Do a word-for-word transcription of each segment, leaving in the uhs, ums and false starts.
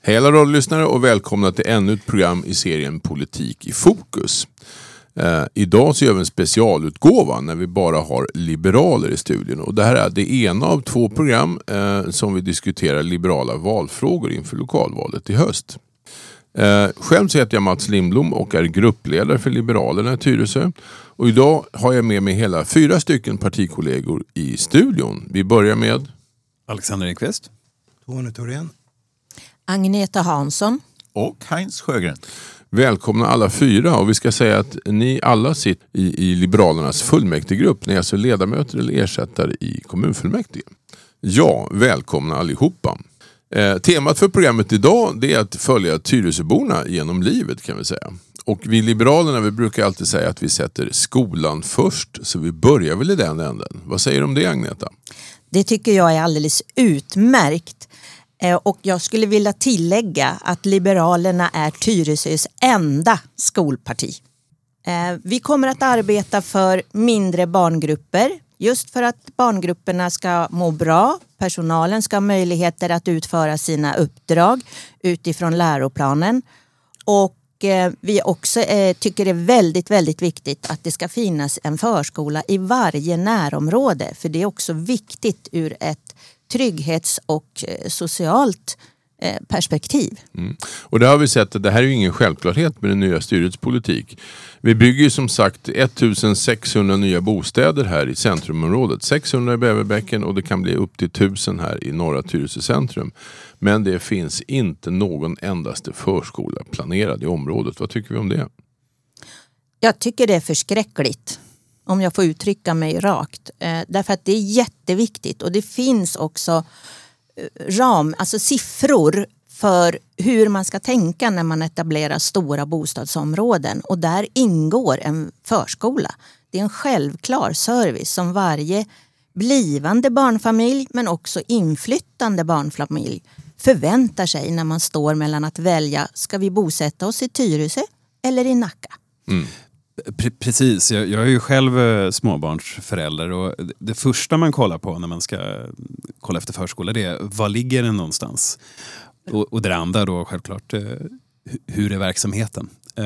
Hej alla radiolyssnare och välkomna till ännu ett program i serien Politik i fokus. Eh, idag så gör vi en specialutgåva när vi bara har liberaler i studion. Och det här är det ena av två program eh, som vi diskuterar liberala valfrågor inför lokalvalet i höst. Eh, själv så heter jag Mats Lindblom och är gruppledare för Liberalerna i Tyresö. Och idag har jag med mig hela fyra stycken partikollegor i studion. Vi börjar med Alexander Enqvist, Tony Thorén, Agneta Hansson och Heinz Sjögren. Välkomna alla fyra, och vi ska säga att ni alla sitter i, i Liberalernas fullmäktigegrupp. Ni är alltså ledamöter eller ersättare i kommunfullmäktige. Ja, välkomna allihopa. Eh, temat för programmet idag det är att följa Tyresöborna genom livet, kan vi säga. Och vi Liberalerna, vi brukar alltid säga att vi sätter skolan först, så vi börjar väl i den änden. Vad säger du om det, Agneta? Det tycker jag är alldeles utmärkt. Och jag skulle vilja tillägga att Liberalerna är Tyresös enda skolparti. Vi kommer att arbeta för mindre barngrupper, just för att barngrupperna ska må bra. Personalen ska ha möjligheter att utföra sina uppdrag utifrån läroplanen. Och vi också tycker det är väldigt, väldigt viktigt att det ska finnas en förskola i varje närområde. För det är också viktigt ur ett trygghets- och socialt perspektiv. Mm. Och det har vi sett att det här är ju ingen självklarhet med den nya styrets politik. Vi bygger ju som sagt sexhundra nya bostäder här i centrumområdet. sexhundra i Bäverbäcken och det kan bli upp till tusen här i norra Tyresö centrum. Men det finns inte någon endaste förskola planerad i området. Vad tycker vi om det? Jag tycker det är förskräckligt. Om jag får uttrycka mig rakt. Eh, därför att det är jätteviktigt. Och det finns också eh, ram, alltså siffror för hur man ska tänka när man etablerar stora bostadsområden. Och där ingår en förskola. Det är en självklar service som varje blivande barnfamilj men också inflyttande barnfamilj förväntar sig när man står mellan att välja, ska vi bosätta oss i Tyresö eller i Nacka? Mm. Precis, jag, jag är ju själv småbarnsförälder och det första man kollar på när man ska kolla efter förskola det är var ligger den någonstans? Och, och det andra då självklart, hur är verksamheten?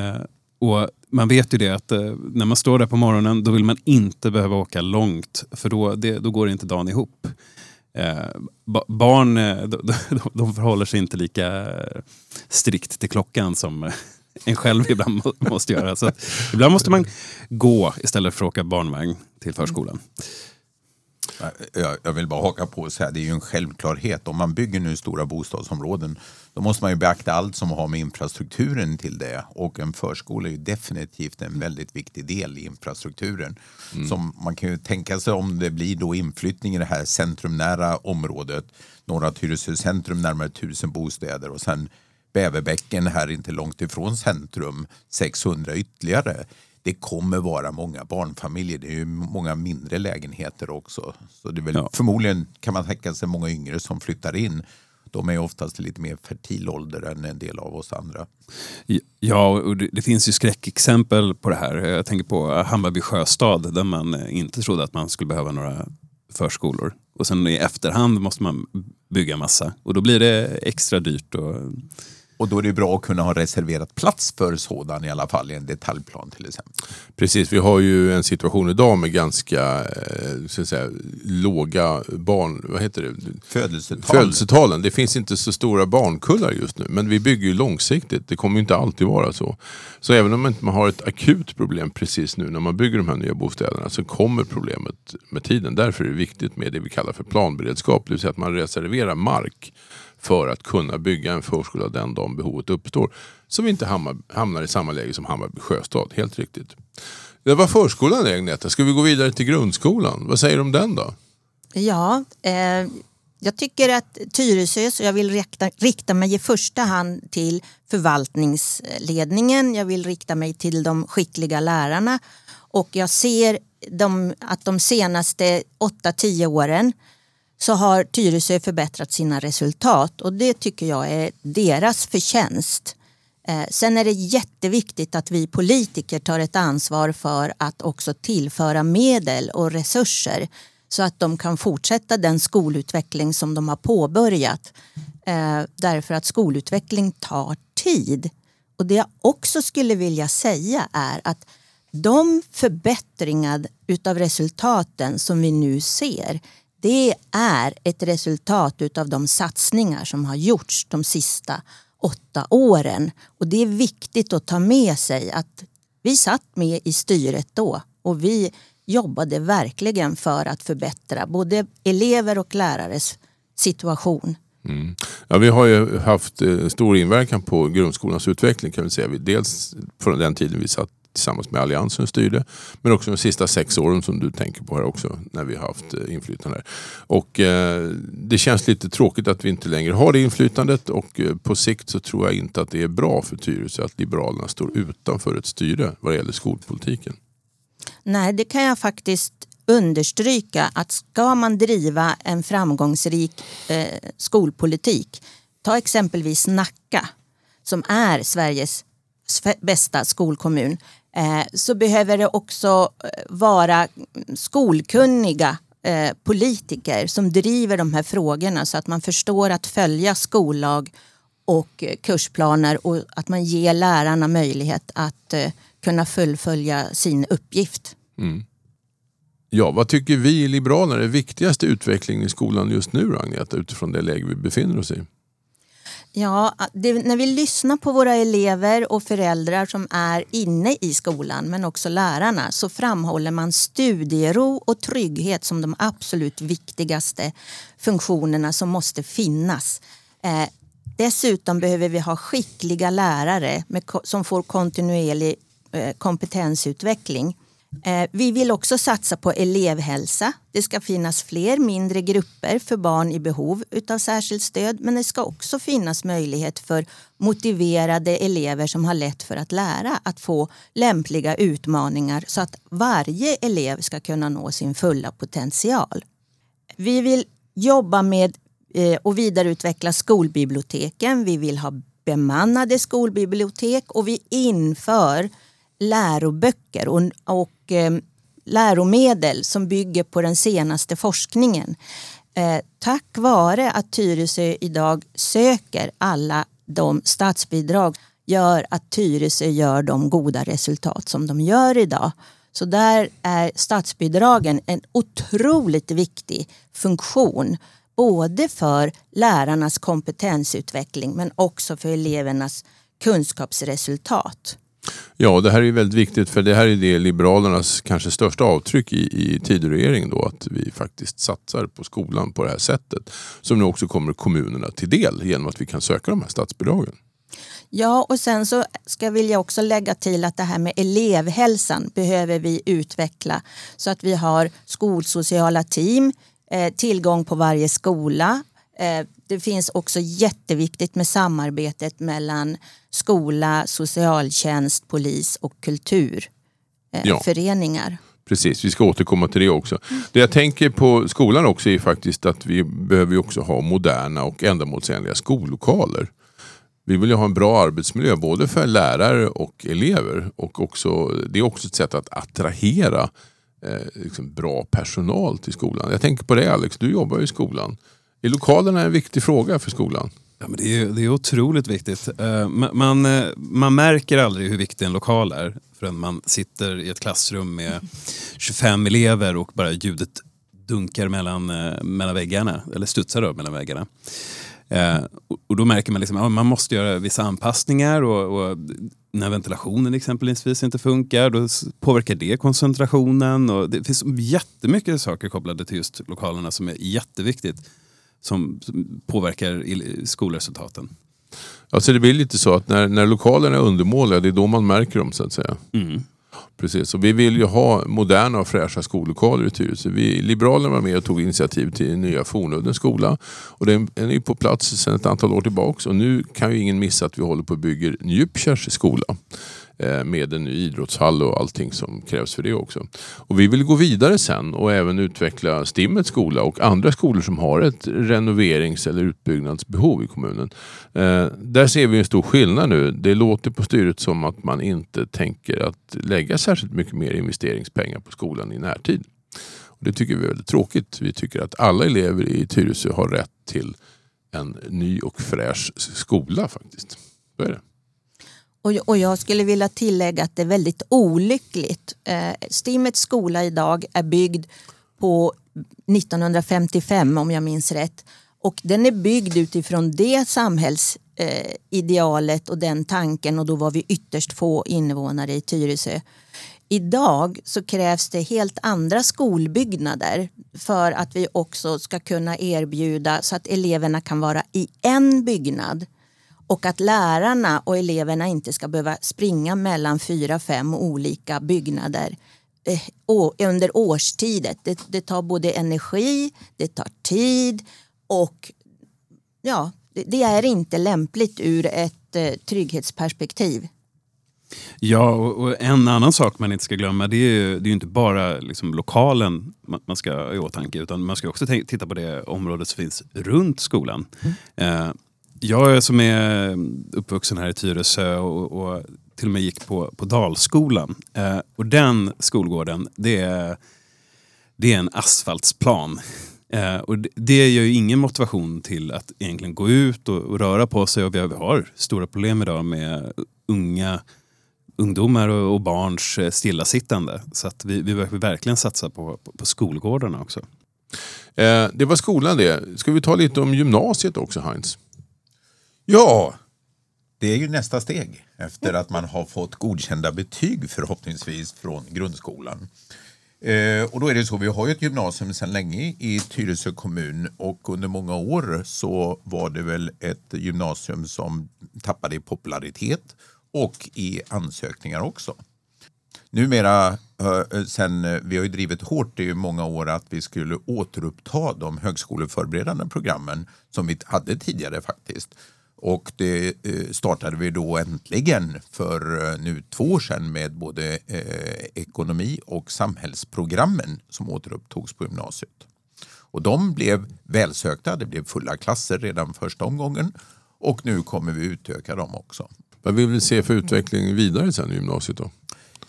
Och man vet ju det att när man står där på morgonen då vill man inte behöva åka långt för då, det, då går inte dagen ihop. Barn de, de förhåller sig inte lika strikt till klockan som en själv ibland måste göra. Så att ibland måste man gå istället för att åka barnvagn till förskolan. Jag, jag vill bara haka på så här, det är ju en självklarhet. Om man bygger nu stora bostadsområden då måste man ju beakta allt som har med infrastrukturen till det. Och en förskola är ju definitivt en väldigt viktig del i infrastrukturen. Mm. Som man kan ju tänka sig om det blir då inflyttning i det här centrumnära området. Norra Tyresö centrum närmare tusen bostäder och sen Bäverbäcken här inte långt ifrån centrum, sexhundra ytterligare. Det kommer vara många barnfamiljer, det är ju många mindre lägenheter också. Så det är väl ja. Förmodligen kan man tänka sig många yngre som flyttar in. De är oftast lite mer fertil ålder än en del av oss andra. Ja, och det, det finns ju skräckexempel på det här. Jag tänker på Hammarby Sjöstad där man inte trodde att man skulle behöva några förskolor. Och sen i efterhand måste man bygga massa. Och då blir det extra dyrt och... Och då är det bra att kunna ha reserverat plats för sådan i alla fall i en detaljplan till exempel. Precis, vi har ju en situation idag med ganska så att säga, låga barn, vad heter det? Födelsetal. Födelsetalen. Det finns inte så stora barnkullar just nu, men vi bygger ju långsiktigt. Det kommer ju inte alltid vara så. Så även om man inte har ett akut problem precis nu när man bygger de här nya bostäderna så kommer problemet med tiden. Därför är det viktigt med det vi kallar för planberedskap, det vill säga att man reserverar mark för att kunna bygga en förskola den dagen behovet uppstår. Så vi inte hamnar, hamnar i samma läge som Hammarby Sjöstad. Helt riktigt. Det var förskolan, Agneta. Ska vi gå vidare till grundskolan? Vad säger du om den då? Ja, eh, jag tycker att Tyresö, så jag vill rikta, rikta mig i första hand till förvaltningsledningen. Jag vill rikta mig till de skickliga lärarna. Och jag ser de, att de senaste åtta till tio åren så har Tyresö förbättrat sina resultat och det tycker jag är deras förtjänst. Eh, sen är det jätteviktigt att vi politiker tar ett ansvar för att också tillföra medel och resurser så att de kan fortsätta den skolutveckling som de har påbörjat. Eh, därför att skolutveckling tar tid. Och det jag också skulle vilja säga är att de förbättringar utav resultaten som vi nu ser, det är ett resultat utav de satsningar som har gjorts de sista åtta åren. Och det är viktigt att ta med sig att vi satt med i styret då och vi jobbade verkligen för att förbättra både elever och lärares situation. Mm. Ja, vi har ju haft eh, stor inverkan på grundskolans utveckling kan vi säga. Dels från den tiden vi satt tillsammans med Alliansen och styrde, men också de sista sex åren som du tänker på här också när vi har haft eh, inflytande här. Och eh, det känns lite tråkigt att vi inte längre har det inflytandet och eh, på sikt så tror jag inte att det är bra för Tyresö att Liberalerna står utanför ett styre vad det gäller skolpolitiken. Nej, det kan jag faktiskt understryka att ska man driva en framgångsrik eh, skolpolitik, ta exempelvis Nacka som är Sveriges bästa skolkommun, eh, så behöver det också vara skolkunniga eh, politiker som driver de här frågorna så att man förstår att följa skollag och kursplaner och att man ger lärarna möjlighet att eh, kunna fullfölja sin uppgift. Mm. Ja, vad tycker vi i Liberalerna är det viktigaste utvecklingen i skolan just nu, Agneta, utifrån det läge vi befinner oss i? Ja, det, när vi lyssnar på våra elever och föräldrar som är inne i skolan men också lärarna så framhåller man studiero och trygghet som de absolut viktigaste funktionerna som måste finnas. Eh, dessutom behöver vi ha skickliga lärare med, som får kontinuerlig eh, kompetensutveckling. Eh, vi vill också satsa på elevhälsa. Det ska finnas fler mindre grupper för barn i behov utav särskilt stöd, men det ska också finnas möjlighet för motiverade elever som har lätt för att lära att få lämpliga utmaningar så att varje elev ska kunna nå sin fulla potential. Vi vill jobba med eh, och vidareutveckla skolbiblioteken. Vi vill ha bemannade skolbibliotek och vi inför läroböcker och, och eh, läromedel som bygger på den senaste forskningen. Eh, tack vare att Tyresö idag söker alla de statsbidrag gör att Tyresö gör de goda resultat som de gör idag. Så där är statsbidragen en otroligt viktig funktion både för lärarnas kompetensutveckling men också för elevernas kunskapsresultat. Ja, det här är ju väldigt viktigt för det här är det Liberalernas kanske största avtryck i, i Tidöregeringen då, att vi faktiskt satsar på skolan på det här sättet som nu också kommer kommunerna till del genom att vi kan söka de här statsbidragen. Ja, och sen så ska vill jag också lägga till att det här med elevhälsan behöver vi utveckla så att vi har skolsociala team, eh, tillgång på varje skola. Eh, det finns också jätteviktigt med samarbetet mellan skola, socialtjänst, polis och kulturföreningar. Ja. Precis, vi ska återkomma till det också. Det jag tänker på skolan också är faktiskt att vi behöver också ha moderna och ändamålsenliga skollokaler. Vi vill ju ha en bra arbetsmiljö både för lärare och elever och också, det är också ett sätt att attrahera eh, liksom bra personal till skolan. Jag tänker på det, Alex, du jobbar ju i skolan. Är lokalerna en viktig fråga för skolan? Ja, men det, är, det är otroligt viktigt. Uh, man, man, man märker aldrig hur viktig en lokal är förrän man sitter i ett klassrum med tjugofem elever och bara ljudet dunkar mellan, uh, mellan väggarna, eller studsar då mellan väggarna. Uh, och, och då märker man liksom att man måste göra vissa anpassningar och, och när ventilationen exempelvis inte funkar då påverkar det koncentrationen och det finns jättemycket saker kopplade till just lokalerna som är jätteviktigt. Som påverkar skolresultaten. Alltså det blir lite så att när, när lokalerna är undermåliga, det är då man märker dem så att säga. Mm. Precis, och vi vill ju ha moderna och fräscha skollokaler i Tyresö. Vi Liberalerna var med och tog initiativ till en nya Fornuddens skola. Och den är ju på plats sedan ett antal år tillbaka. Och nu kan ju ingen missa att vi håller på att bygga Njupkärs skola. Med en ny idrottshall och allting som krävs för det också. Och vi vill gå vidare sen och även utveckla Stimmets skola och andra skolor som har ett renoverings- eller utbyggnadsbehov i kommunen. Eh, där ser vi en stor skillnad nu. Det låter på styret som att man inte tänker att lägga särskilt mycket mer investeringspengar på skolan i närtid. Och det tycker vi är väldigt tråkigt. Vi tycker att alla elever i Tyresö har rätt till en ny och fräsch skola faktiskt. Så är det. Och, och jag skulle vilja tillägga att det är väldigt olyckligt. Eh, Stimets skola idag är byggd på nittonhundrafemtiofem om jag minns rätt. Och den är byggd utifrån det samhällsidealet och den tanken, och då var vi ytterst få invånare i Tyresö. Idag så krävs det helt andra skolbyggnader för att vi också ska kunna erbjuda så att eleverna kan vara i en byggnad och att lärarna och eleverna inte ska behöva springa mellan fyra, fem olika byggnader eh, under årstidet. Det, det tar både energi, det tar tid och ja, det, det är inte lämpligt ur ett eh, trygghetsperspektiv. Ja, och, och en annan sak man inte ska glömma, det är ju, det är ju inte bara liksom lokalen man, man ska ha i åtanke, utan man ska också t- titta på det området som finns runt skolan. Mm. Eh, jag som är uppvuxen här i Tyresö och, och till och med gick på, på Dalskolan. Eh, och den skolgården, det är, det är en asfaltsplan. Eh, och det, det ger ju ingen motivation till att egentligen gå ut och, och röra på sig. Och vi har, vi har stora problem idag med unga ungdomar och, och barns stillasittande. Så att vi, vi behöver verkligen satsa på, på, på skolgårdarna också. Eh, det var skolan det. Ska vi ta lite om gymnasiet också, Heinz? Ja, det är ju nästa steg efter att man har fått godkända betyg förhoppningsvis från grundskolan. Eh, och då är det så, vi har ju ett gymnasium sedan länge i Tyresö kommun, och under många år så var det väl ett gymnasium som tappade i popularitet och i ansökningar också. Numera, sen, vi har ju drivit hårt i många år att vi skulle återuppta de högskoleförberedande programmen som vi hade tidigare faktiskt. Och det startade vi då äntligen för nu två år sedan med både ekonomi- och samhällsprogrammen som återupptogs på gymnasiet. Och de blev välsökta, det blev fulla klasser redan första omgången, och nu kommer vi utöka dem också. Vad vill vi se för utveckling vidare sen i gymnasiet då?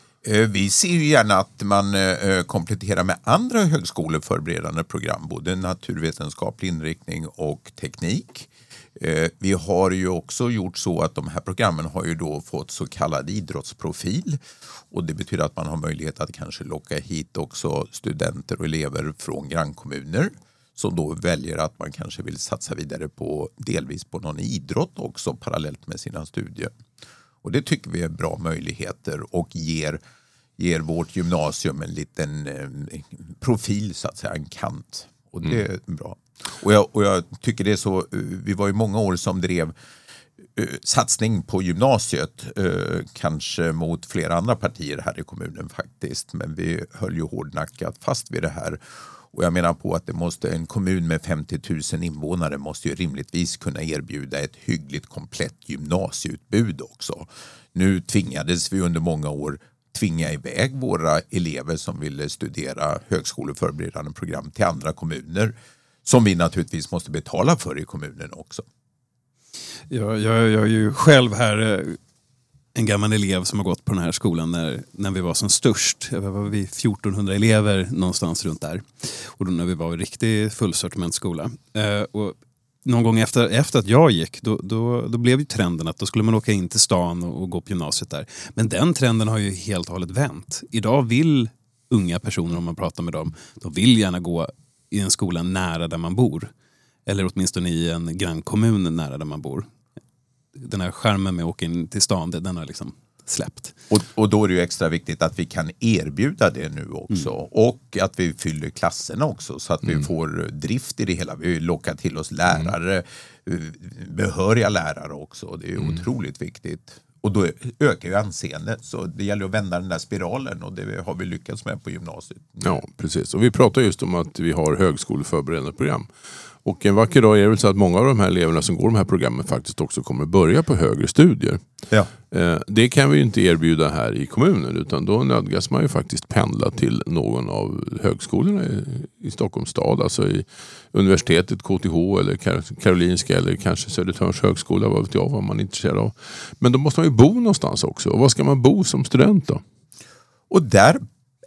Vi ser ju gärna att man kompletterar med andra högskoleförberedande program, både naturvetenskaplig inriktning och teknik. Vi har ju också gjort så att de här programmen har ju då fått så kallad idrottsprofil, och det betyder att man har möjlighet att kanske locka hit också studenter och elever från grannkommuner som då väljer att man kanske vill satsa vidare på delvis på någon idrott också parallellt med sina studier. Och det tycker vi är bra möjligheter och ger, ger vårt gymnasium en liten eh, profil, så att säga, en kant. Och det är mm. bra. Och jag, och jag tycker det är så, vi var ju många år som drev eh, satsning på gymnasiet, eh, kanske mot flera andra partier här i kommunen faktiskt. Men vi höll ju hårdnackat fast vid det här. Och jag menar på att det måste, en kommun med femtio tusen invånare måste ju rimligtvis kunna erbjuda ett hyggligt komplett gymnasieutbud också. Nu tvingades vi under många år tvinga iväg våra elever som ville studera högskoleförberedande program till andra kommuner, som vi naturligtvis måste betala för i kommunen också. Jag, jag, jag är ju själv här en gammal elev som har gått på den här skolan när, när vi var som störst. Jag var vi fjortonhundra elever någonstans runt där. Och då när vi var en riktig fullsortimentsskola. Eh, och någon gång efter, efter att jag gick, då, då, då blev ju trenden att då skulle man åka in till stan och, och gå på gymnasiet där. Men den trenden har ju helt och hållet vänt. Idag vill unga personer, om man pratar med dem, de vill gärna gå i en skola nära där man bor. Eller åtminstone i en grannkommun nära där man bor. Den här skärmen med att åka in till stan, den har liksom släppt. Och, och då är det ju extra viktigt att vi kan erbjuda det nu också. Mm. Och att vi fyller klasserna också, så att mm. vi får drift i det hela. Vi lockar till oss lärare, mm. behöriga lärare också. Det är mm. otroligt viktigt. Och då ökar ju anseendet. Så det gäller att vända den där spiralen, och det har vi lyckats med på gymnasiet. Ja, precis. Och vi pratar just om att vi har högskoleförberedande program. Och en vacker dag är det väl så att många av de här eleverna som går de här programmen faktiskt också kommer börja på högre studier. Ja. Det kan vi ju inte erbjuda här i kommunen, utan då nödgas man ju faktiskt pendla till någon av högskolorna i Stockholms stad, alltså i universitetet, K T H eller Karolinska eller kanske Södertörns högskola, vad vet jag, vad man är intresserad av. Men då måste man ju bo någonstans också. Och var ska man bo som student då? Och där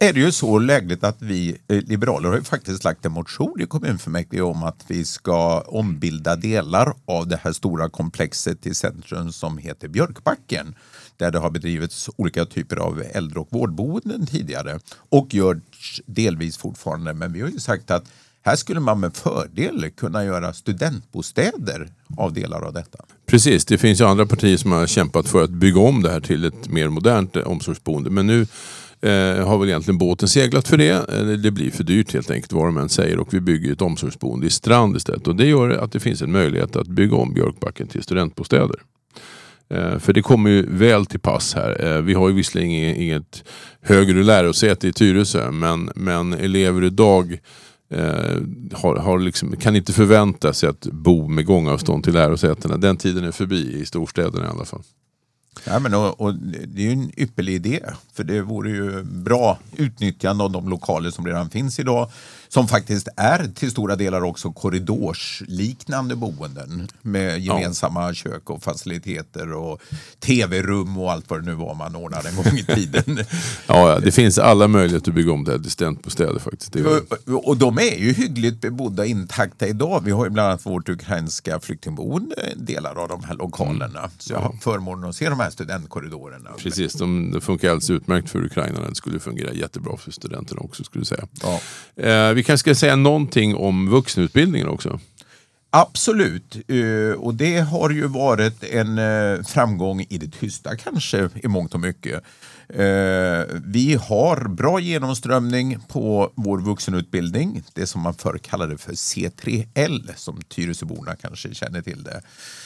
är det ju så lägligt att vi liberaler har ju faktiskt lagt en motion i kommunfullmäktige om att vi ska ombilda delar av det här stora komplexet i centrum som heter Björkbacken, där det har bedrivits olika typer av äldre- och vårdboenden tidigare och görs delvis fortfarande. Men vi har ju sagt att här skulle man med fördel kunna göra studentbostäder av delar av detta. Precis, det finns ju andra partier som har kämpat för att bygga om det här till ett mer modernt omsorgsboende. Men nu eh, har väl egentligen båten seglat för det. Det blir för dyrt helt enkelt, vad de än säger. Och vi bygger ett omsorgsboende i Strand istället. Och det gör att det finns en möjlighet att bygga om Björkbacken till studentbostäder. Eh, för det kommer ju väl till pass här. Eh, vi har ju visserligen inget högre lärosäte i Tyresö. Men, men elever idag Eh, har, har liksom, kan inte förvänta sig att bo med gångavstånd till lärosätena. Den tiden är förbi i storstäderna i alla fall. Ja, men och, och det är ju en ypperlig idé, för det vore ju bra utnyttjande av de lokaler som redan finns idag, som faktiskt är till stora delar också korridorsliknande boenden med gemensamma ja. kök och faciliteter och tv-rum och allt vad det nu var man ordnade en gång i tiden. Ja, det finns alla möjligheter att bygga om det här till studentbostäder faktiskt. Det och, och de är ju hyggligt bebodda, intakta idag. Vi har ju bland annat vårt ukrainska flyktingboende, delar av de här lokalerna. Mm. Så jag har förmånen att se de här studentkorridorerna. Precis, de, de funkar alldeles utmärkt för ukrainarna. Det skulle fungera jättebra för studenterna också, skulle jag säga. Ja. Eh, vi kanske ska säga någonting om vuxenutbildningen också. Absolut, uh, och det har ju varit en uh, framgång i det tysta kanske i mångt och mycket. Uh, vi har bra genomströmning på vår vuxenutbildning, det som man förr kallade för C tre L, som Tyresöborna kanske känner till det.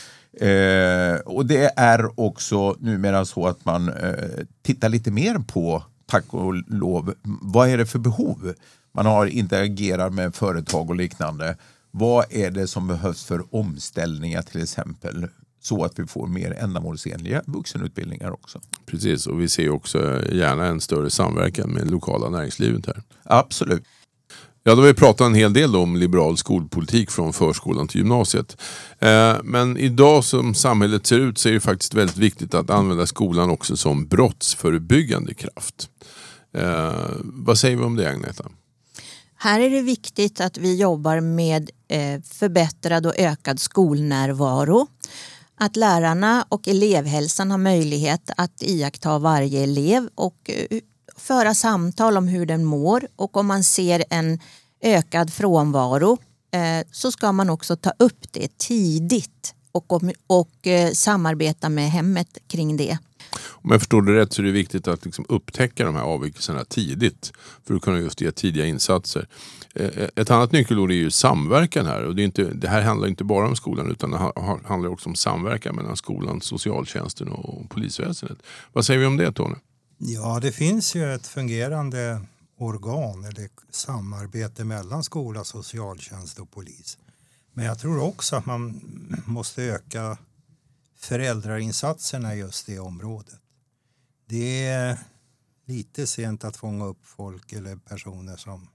Uh, och det är också numera så att man uh, tittar lite mer på, tack och lov, vad är det för behov? Man har interagerat med företag och liknande. Vad är det som behövs för omställningar till exempel, så att vi får mer ändamålsenliga vuxenutbildningar också? Precis, och vi ser också gärna en större samverkan med lokala näringslivet här. Absolut. Ja, då har vi pratat en hel del om liberal skolpolitik från förskolan till gymnasiet. Eh, men idag som samhället ser ut så är det faktiskt väldigt viktigt att använda skolan också som brottsförebyggande kraft. Eh, vad säger vi om det, Agneta? Här är det viktigt att vi jobbar med eh, förbättrad och ökad skolnärvaro. Att lärarna och elevhälsan har möjlighet att iaktta varje elev och eh, föra samtal om hur den mår. Och om man ser en ökad frånvaro eh, så ska man också ta upp det tidigt och, och, och eh, samarbeta med hemmet kring det. Om jag förstår det rätt så är det viktigt att liksom upptäcka de här avvikelserna tidigt för att kunna just ge tidiga insatser. Ett annat nyckelord är ju samverkan här. Och det, är inte, det här handlar inte bara om skolan utan det handlar också om samverkan mellan skolan, socialtjänsten och polisväsendet. Vad säger vi om det, Tony? Ja, det finns ju ett fungerande organ eller samarbete mellan skola, socialtjänst och polis. Men jag tror också att man måste öka föräldrainsatserna just i området. Det är lite sent att fånga upp folk eller personer som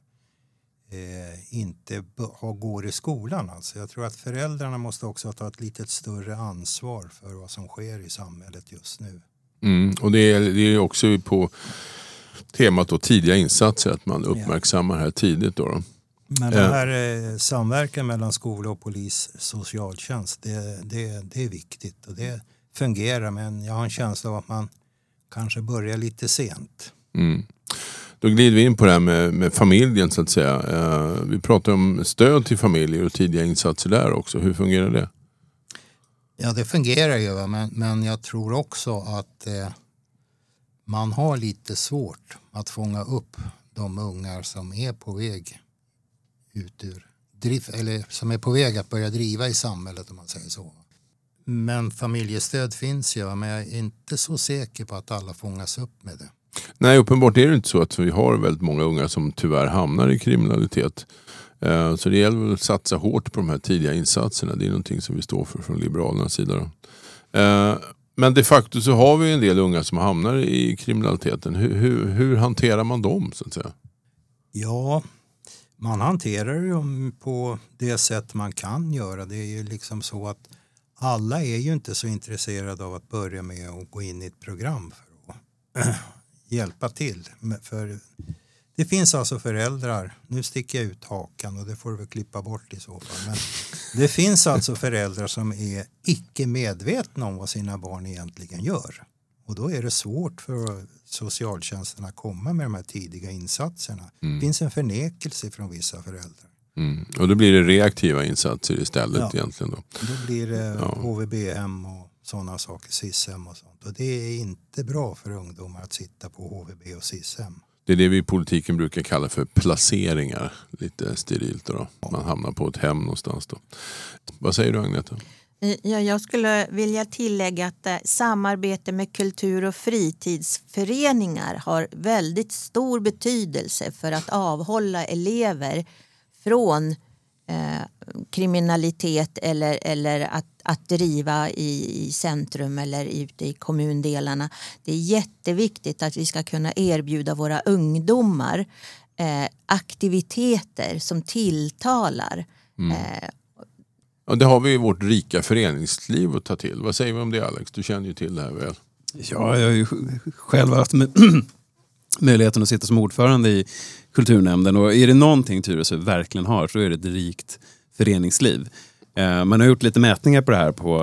eh, inte har, går i skolan. Alltså. Jag tror att föräldrarna måste också ta ett lite större ansvar för vad som sker i samhället just nu. Mm, och det är, det är också på temat då, tidiga insatser, att man uppmärksammar här tidigt då. då. Men den här eh, samverkan mellan skola och polis, socialtjänst, det, det, det är viktigt och det fungerar, men jag har en känsla av att man kanske börjar lite sent. Mm. Då glider vi in på det här med, med familjen så att säga. Eh, vi pratar om stöd till familjer och tidiga insatser där också. Hur fungerar det? Ja, det fungerar ju, men, men jag tror också att eh, man har lite svårt att fånga upp de ungar som är på väg ut ur drift, eller som är på väg att börja driva i samhället, om man säger så. Men familjestöd finns ju, men jag är inte så säker på att alla fångas upp med det. Nej, uppenbart är det inte så att vi har väldigt många unga som tyvärr hamnar i kriminalitet. Så det gäller att satsa hårt på de här tidiga insatserna. Det är någonting som vi står för från Liberalernas sida då. Men de facto så har vi en del unga som hamnar i kriminaliteten. Hur, hur, hur hanterar man dem så att säga? Ja, man hanterar dem på det sätt man kan göra. Det är ju liksom så att alla är ju inte så intresserade av att börja med att gå in i ett program för att hjälpa till. För Det finns alltså föräldrar, nu sticker jag ut hakan och det får du väl klippa bort i så fall. Men det finns alltså föräldrar som är icke medvetna om vad sina barn egentligen gör. Och då är det svårt för socialtjänsten att komma med de här tidiga insatserna. Mm. Det finns en förnekelse från vissa föräldrar. Mm. Och då blir det reaktiva insatser istället ja. egentligen då? Då blir det ja. H V B-hem och sådana saker, S I S-hem och sånt. Och det är inte bra för ungdomar att sitta på H V B och S I S-hem. Det är det vi i politiken brukar kalla för placeringar, lite sterilt då. Man hamnar på ett hem någonstans då. Vad säger du, Agneta? Ja, jag skulle vilja tillägga att eh, samarbete med kultur- och fritidsföreningar har väldigt stor betydelse för att avhålla elever från eh, kriminalitet eller, eller att, att driva i, i centrum eller ute i kommundelarna. Det är jätteviktigt att vi ska kunna erbjuda våra ungdomar eh, aktiviteter som tilltalar. Mm. Eh, Ja, det har vi i vårt rika föreningsliv att ta till. Vad säger vi om det, Alex? Du känner ju till det här väl. Ja, jag har ju själv haft möjligheten att sitta som ordförande i kulturnämnden. Och är det någonting Tyresö verkligen har så är det ett rikt föreningsliv. Man har gjort lite mätningar på det här på,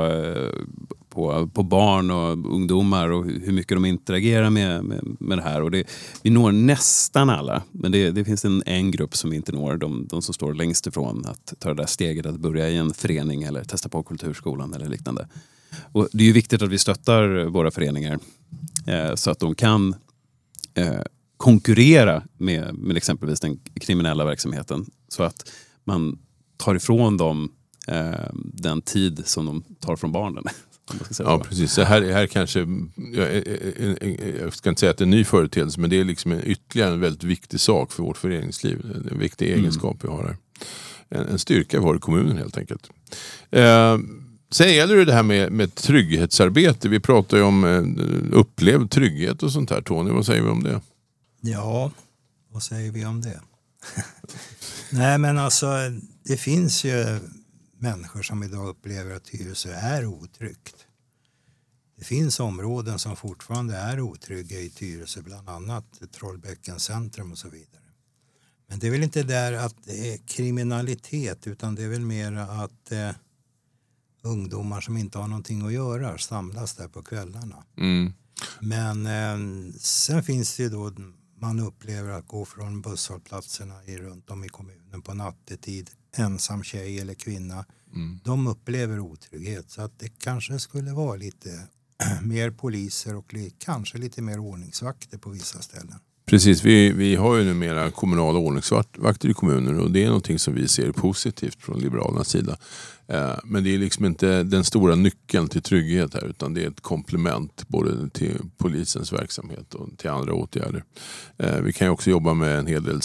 på, på barn och ungdomar och hur mycket de interagerar med, med, med det här. Och det, vi når nästan alla, men det, det finns en, en grupp som inte når, de, de som står längst ifrån att ta det där steget att börja i en förening eller testa på kulturskolan eller liknande. Och det är ju viktigt att vi stöttar våra föreningar eh, så att de kan eh, konkurrera med, med exempelvis den kriminella verksamheten så att man tar ifrån dem eh, den tid som de tar från barnen. Ja, precis. Så här, här kanske, jag, jag ska inte säga att det är en ny företeelse, men det är liksom en, ytterligare en väldigt viktig sak för vårt föreningsliv. En viktig mm. egenskap vi har här. En, en styrka vi har i kommunen helt enkelt. Eh, sen gäller det det här med, med trygghetsarbete. Vi pratar ju om eh, upplevd trygghet och sånt här. Tony, vad säger vi om det? Ja, vad säger vi om det? Nej, men alltså det finns ju människor som idag upplever att Tyresö är otryggt. Det finns områden som fortfarande är otrygga i Tyresö, bland annat Trollbäckens centrum och så vidare. Men det är väl inte där att det är kriminalitet, utan det är väl mer att eh, ungdomar som inte har någonting att göra samlas där på kvällarna. Mm. Men eh, sen finns det ju då, man upplever att gå från busshållplatserna i, runt om i kommunen på nattetid, ensam tjej eller kvinna, mm. de upplever otrygghet. Så att det kanske skulle vara lite mer poliser och li, kanske lite mer ordningsvakter på vissa ställen. Precis, vi, vi har ju numera kommunala ordningsvakter i kommunen och det är någonting som vi ser positivt från Liberalernas sida. Eh, men det är liksom inte den stora nyckeln till trygghet här, utan det är ett komplement både till polisens verksamhet och till andra åtgärder. Eh, vi kan ju också jobba med en hel del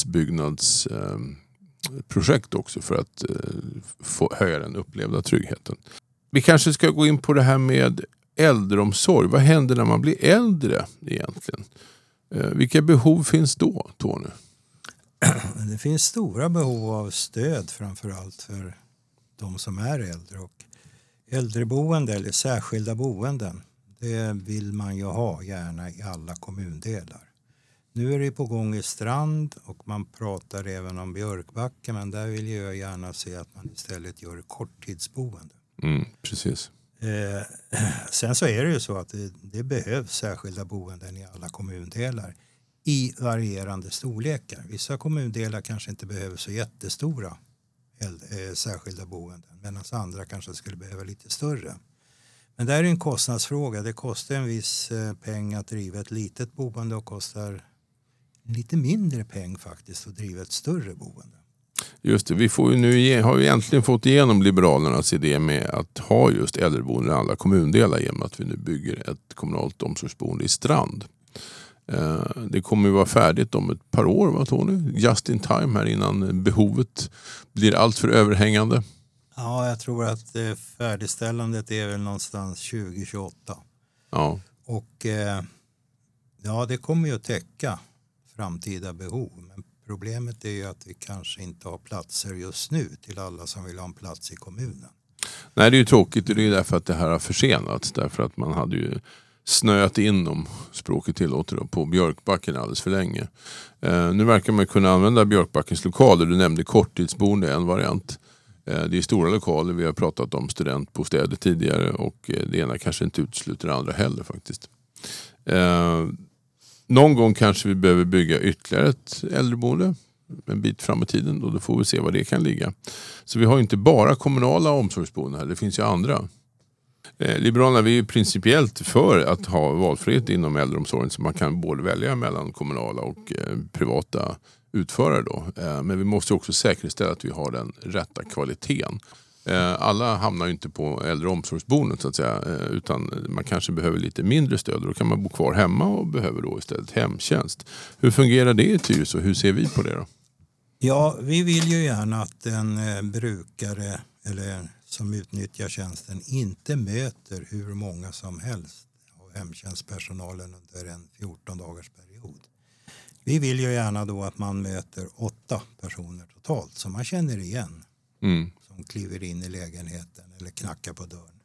stadsbyggnadsprojekt eh, också för att eh, få höja den upplevda tryggheten. Vi kanske ska gå in på det här med äldreomsorg. Vad händer när man blir äldre egentligen? Eh, vilka behov finns då, Tony? Det finns stora behov av stöd framförallt för de som är äldre. Och äldreboende eller särskilda boenden, det vill man ju ha gärna i alla kommundelar. Nu är det på gång i Strand och man pratar även om Björkbacka, men där vill jag gärna se att man istället gör korttidsboende. Mm, precis. Eh, sen så är det ju så att det, det behövs särskilda boenden i alla kommundelar i varierande storlekar. Vissa kommundelar kanske inte behöver så jättestora eh, särskilda boenden, medan andra kanske skulle behöva lite större. Men det är en kostnadsfråga. Det kostar en viss eh, peng att driva ett litet boende och kostar lite mindre peng faktiskt att driva ett större boende. Just det, vi får ju nu, har ju äntligen fått igenom Liberalernas idé med att ha just äldreboende i alla kommundelar genom att vi nu bygger ett kommunalt omsorgsboende i Strand. Det kommer ju vara färdigt om ett par år, va Tony? Just in time här innan behovet blir allt för överhängande. Ja, jag tror att färdigställandet är väl någonstans tjugo tjugoåtta. Ja. Och ja, det kommer ju att täcka framtida behov. Men problemet är ju att vi kanske inte har platser just nu till alla som vill ha en plats i kommunen. Nej, det är ju tråkigt. Det är ju därför att det här har försenats. Därför att man hade ju snöat in, om språket tillåter, då, på Björkbacken alldeles för länge. Eh, nu verkar man kunna använda Björkbackens lokaler. Du nämnde korttidsboende, en variant. Eh, det är stora lokaler, vi har pratat om studentbostäder tidigare, och eh, det ena kanske inte utesluter det andra heller faktiskt. Eh, någon gång kanske vi behöver bygga ytterligare ett äldreboende en bit fram i tiden, och då får vi se vad det kan ligga. Så vi har inte bara kommunala omsorgsboenden här, det finns ju andra. Eh, Liberalerna, vi är ju principiellt för att ha valfrihet inom äldreomsorgen, så man kan både välja mellan kommunala och eh, privata utförare då. Eh, men vi måste också säkerställa att vi har den rätta kvaliteten. Eh, alla hamnar ju inte på äldreomsorgsboenden så att säga, eh, utan man kanske behöver lite mindre stöd. Då kan man bo kvar hemma och behöver då istället hemtjänst. Hur fungerar det i Tyresö och hur ser vi på det då? Ja, vi vill ju gärna att en eh, brukare eller som utnyttjar tjänsten inte möter hur många som helst av hemtjänstpersonalen under en fjorton dagars period. Vi vill ju gärna då att man möter åtta personer totalt som man känner igen. Mm. Som kliver in i lägenheten eller knackar på dörren.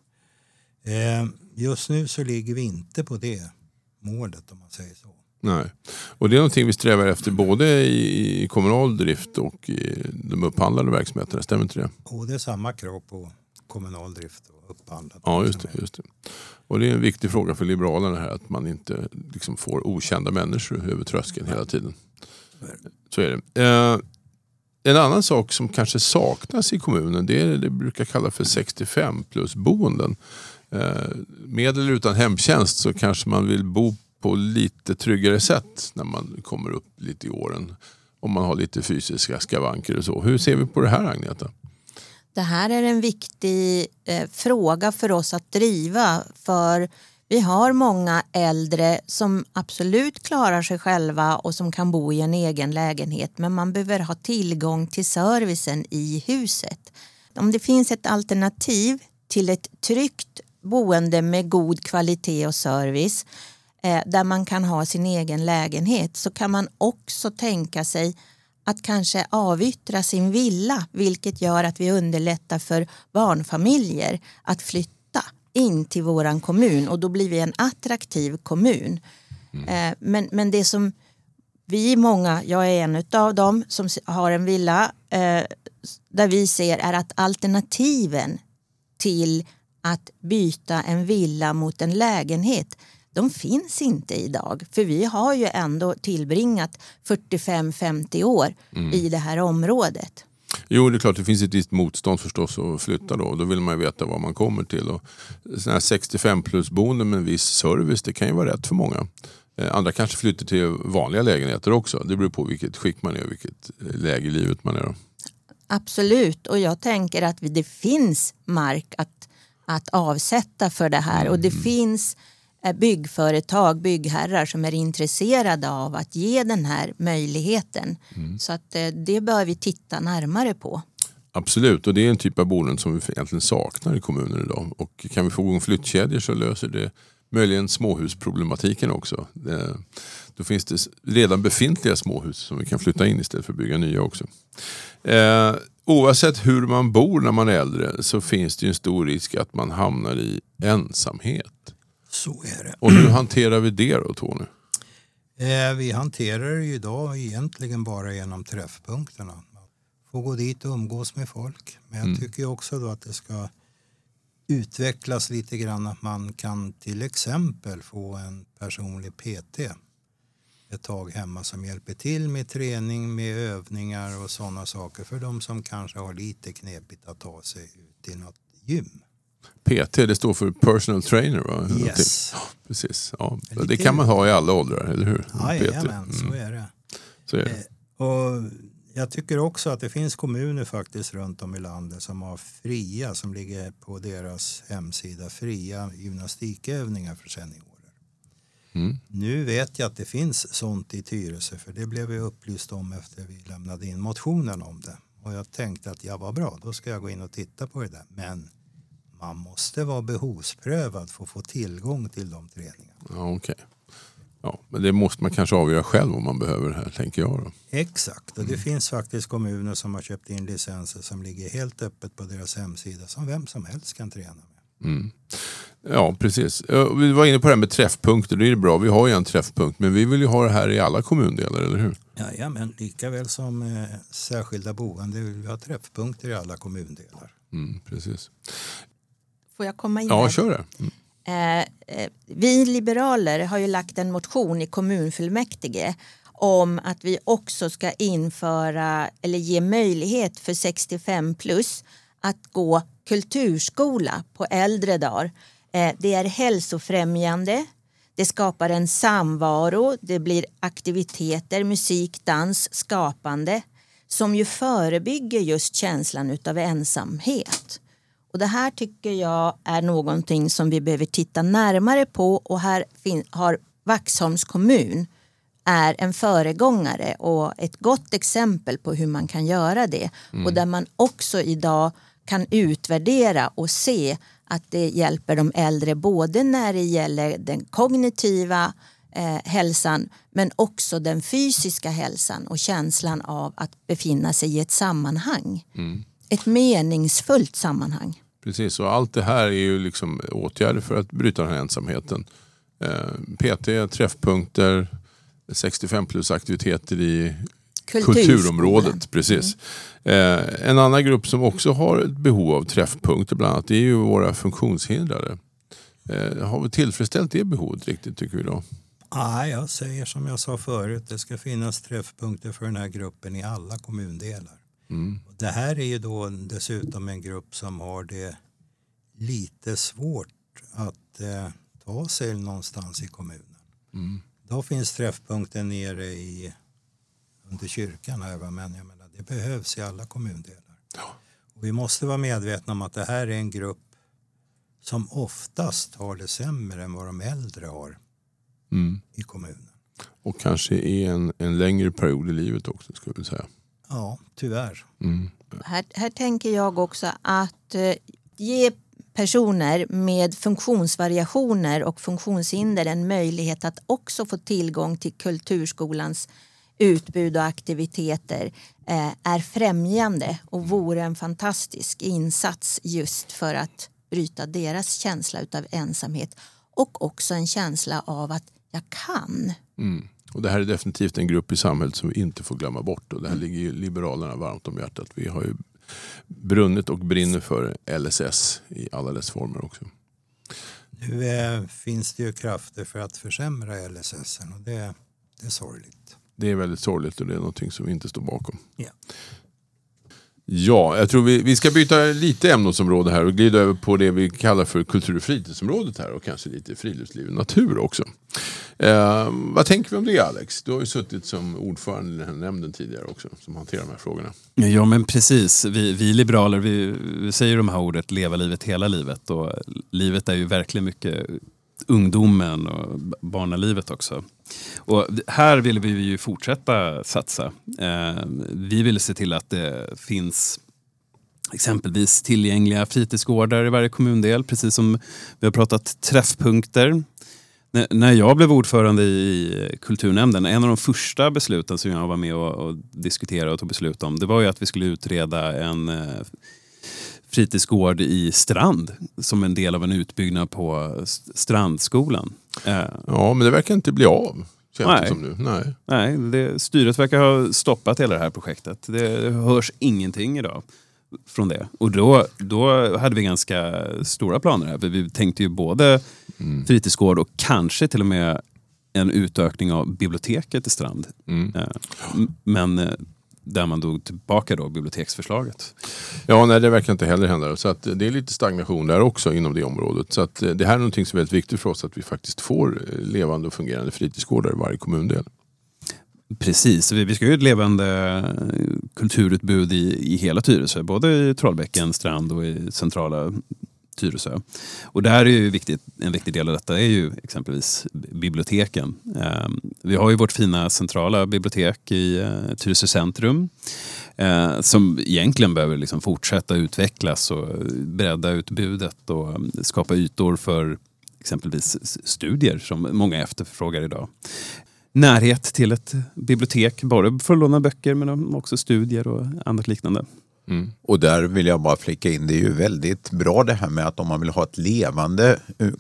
Eh, just nu så ligger vi inte på det målet, om man säger så. Nej. Och det är någonting vi strävar efter både i kommunal drift och i de upphandlade verksamheterna, stämmer inte det? Och det är samma krav på kommunal drift och upphandlad. Ja, just det, just det. Och det är en viktig fråga för Liberalerna här, att man inte liksom får okända människor över tröskeln hela tiden. Så är det. Eh, en annan sak som kanske saknas i kommunen, det är det vi brukar kalla för sextiofem plus boenden. Eh, med eller utan hemtjänst så kanske man vill bo på lite tryggare sätt när man kommer upp lite i åren. Om man har lite fysiska skavanker och så. Hur ser vi på det här, Agneta? Det här är en viktig eh, fråga för oss att driva, för vi har många äldre som absolut klarar sig själva och som kan bo i en egen lägenhet, men man behöver ha tillgång till servicen i huset. Om det finns ett alternativ till ett tryggt boende med god kvalitet och service eh, där man kan ha sin egen lägenhet, så kan man också tänka sig att kanske avyttra sin villa, vilket gör att vi underlättar för barnfamiljer att flytta in till våran kommun, och då blir vi en attraktiv kommun. Mm. Eh, men, men det som vi många, jag är en av dem som har en villa, eh, där vi ser är att alternativen till att byta en villa mot en lägenhet, de finns inte idag. För vi har ju ändå tillbringat fyrtiofem femtio år mm. i det här området. Jo, det är klart, det finns ett visst motstånd förstås att flytta då. Då vill man ju veta vad man kommer till. Och sådana här sextiofem plus boende med en viss service, det kan ju vara rätt för många. Andra kanske flyttar till vanliga lägenheter också. Det beror på vilket skick man är och vilket läge i livet man är då. Absolut, och jag tänker att det finns mark att, att avsätta för det här. Mm. Och det finns byggföretag, byggherrar som är intresserade av att ge den här möjligheten. Mm. Så att det bör vi titta närmare på. Absolut, och det är en typ av boenden som vi egentligen saknar i kommunen idag. Och kan vi få igång flyttkedjor så löser det möjligen småhusproblematiken också. Det, då finns det redan befintliga småhus som vi kan flytta in istället för att bygga nya också. Eh, oavsett hur man bor när man är äldre så finns det ju en stor risk att man hamnar i ensamhet. Så är det. Och hur hanterar vi det då, Tony? Eh, vi hanterar det ju idag egentligen bara genom träffpunkterna. Man får gå dit och umgås med folk. Men jag mm. tycker också då att det ska utvecklas lite grann, att man kan till exempel få en personlig P T ett tag hemma som hjälper till med träning, med övningar och sådana saker för de som kanske har lite knepigt att ta sig ut till något gym. P T, det står för personal trainer, va? Yes. Ja, precis. Ja. Det kan man ha i alla åldrar, eller hur? Ja, jajamän, mm. så är det. Så är det. Eh, och jag tycker också att det finns kommuner faktiskt runt om i landet som har fria, som ligger på deras hemsida, fria gymnastikövningar för seniorer. Mm. Nu vet jag att det finns sånt i Tyresö, för det blev vi upplyst om efter vi lämnade in motionen om det. Och jag tänkte att ja, vad bra, då ska jag gå in och titta på det där. Men man måste vara behovsprövad för att få tillgång till de träningarna. Ja, okej. Okay. Ja, men det måste man kanske avgöra själv om man behöver det här, tänker jag då. Exakt, och det mm. finns faktiskt kommuner som har köpt in licenser som ligger helt öppet på deras hemsida som vem som helst kan träna med. Mm. Ja, precis. Vi var inne på det här med träffpunkter, det är bra. Vi har ju en träffpunkt, men vi vill ju ha det här i alla kommundelar, eller hur? Ja, ja men lika väl som eh, särskilda boende vill vi ha träffpunkter i alla kommundelar. Mm, precis. Får jag komma in Ja, här? kör det. Mm. Eh, eh, vi liberaler har ju lagt en motion i kommunfullmäktige om att vi också ska införa eller ge möjlighet för sextiofem plus att gå kulturskola på äldre dagar. Eh, det är hälsofrämjande, det skapar en samvaro, det blir aktiviteter, musik, dans, skapande som ju förebygger just känslan utav ensamhet. Och det här tycker jag är någonting som vi behöver titta närmare på, och här fin- har Vaxholms kommun är en föregångare och ett gott exempel på hur man kan göra det. Mm. Och där man också idag kan utvärdera och se att det hjälper de äldre både när det gäller den kognitiva eh, hälsan men också den fysiska hälsan och känslan av att befinna sig i ett sammanhang. Mm. Ett meningsfullt sammanhang. Precis, och allt det här är ju liksom åtgärder för att bryta den här ensamheten. Eh, P T, träffpunkter, sextiofem plus aktiviteter i kulturområdet. Precis. Mm. Eh, en annan grupp som också har ett behov av träffpunkter bland annat, det är ju våra funktionshindrade. Eh, har vi tillfredsställt det behovet riktigt, tycker vi då? Ja, jag säger som jag sa förut, det ska finnas träffpunkter för den här gruppen i alla kommundelar. Mm. Det här är ju då dessutom en grupp som har det lite svårt att eh, ta sig någonstans i kommunen. Mm. Då finns träffpunkten nere i under kyrkan här, men jag menar, det behövs i alla kommundelar. Ja. Och vi måste vara medvetna om att det här är en grupp som oftast har det sämre än vad de äldre har mm. i kommunen. Och kanske i en, en längre period i livet också, skulle vi säga. Ja, tyvärr. Mm. Här, här tänker jag också att eh, ge personer med funktionsvariationer och funktionshinder en möjlighet att också få tillgång till kulturskolans utbud och aktiviteter eh, är främjande och vore en fantastisk insats just för att bryta deras känsla utav ensamhet och också en känsla av att jag kan. Mm. Och det här är definitivt en grupp i samhället som vi inte får glömma bort, och det här ligger ju Liberalerna varmt om hjärtat. Vi har ju brunnit och brinner för L S S i alla dess former också. Nu eh, finns det ju krafter för att försämra L S S och det, det är sorgligt. Det är väldigt sorgligt och det är någonting som vi inte står bakom. Ja. Ja, jag tror vi, vi ska byta lite ämnesområde här och glida över på det vi kallar för kultur- och fritidsområdet här, och kanske lite friluftsliv och natur också. Eh, vad tänker vi om det, Alex? Du har ju suttit som ordförande i den här nämnden tidigare också, som hanterar de här frågorna. Ja, men precis. Vi, vi liberaler, vi, vi säger de här ordet leva livet hela livet, och livet är ju verkligen mycket ungdomen och barnalivet också. Och här vill vi ju fortsätta satsa. Eh, vi vill se till att det finns exempelvis tillgängliga fritidsgårdar i varje kommundel, precis som vi har pratat träffpunkter. N- när jag blev ordförande i kulturnämnden, en av de första besluten som jag var med och, och diskuterade och tog beslut om, det var ju att vi skulle utreda en eh, fritidsgård i Strand som en del av en utbyggnad på Strandskolan. Ja, men det verkar inte bli av. Nej, det som nu. Nej. Nej det, styret verkar ha stoppat hela det här projektet. Det hörs ingenting idag från det. Och då, då hade vi ganska stora planer här. För vi tänkte ju både mm. fritidsgård och kanske till och med en utökning av biblioteket i Strand. Mm. Men där man tog tillbaka då biblioteksförslaget. Ja, nej, det verkar inte heller hända. Så att det är lite stagnation där också inom det området. Så att det här är någonting som är väldigt viktigt för oss, att vi faktiskt får levande och fungerande fritidsgårdar i varje kommundel. Precis, vi ska ju ha ett levande kulturutbud i, i hela Tyresö. Både i Trollbäcken, Strand och i centrala Tyresö. Och där är ju viktigt, en viktig del av detta är ju exempelvis biblioteken. Eh, vi har ju vårt fina centrala bibliotek i eh, Tyresö centrum eh, som egentligen behöver liksom fortsätta utvecklas och bredda utbudet och skapa ytor för exempelvis studier som många efterfrågar idag. Närhet till ett bibliotek, bara för att låna böcker men också studier och annat liknande. Mm. Och där vill jag bara flicka in, det är ju väldigt bra det här med att om man vill ha ett levande